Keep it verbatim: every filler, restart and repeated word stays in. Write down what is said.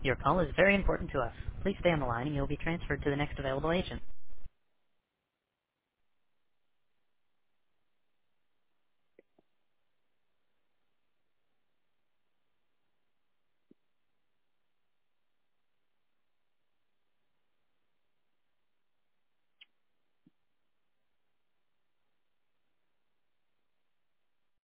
Your call is very important to us. Please stay on the line and you'll be transferred to the next available agent.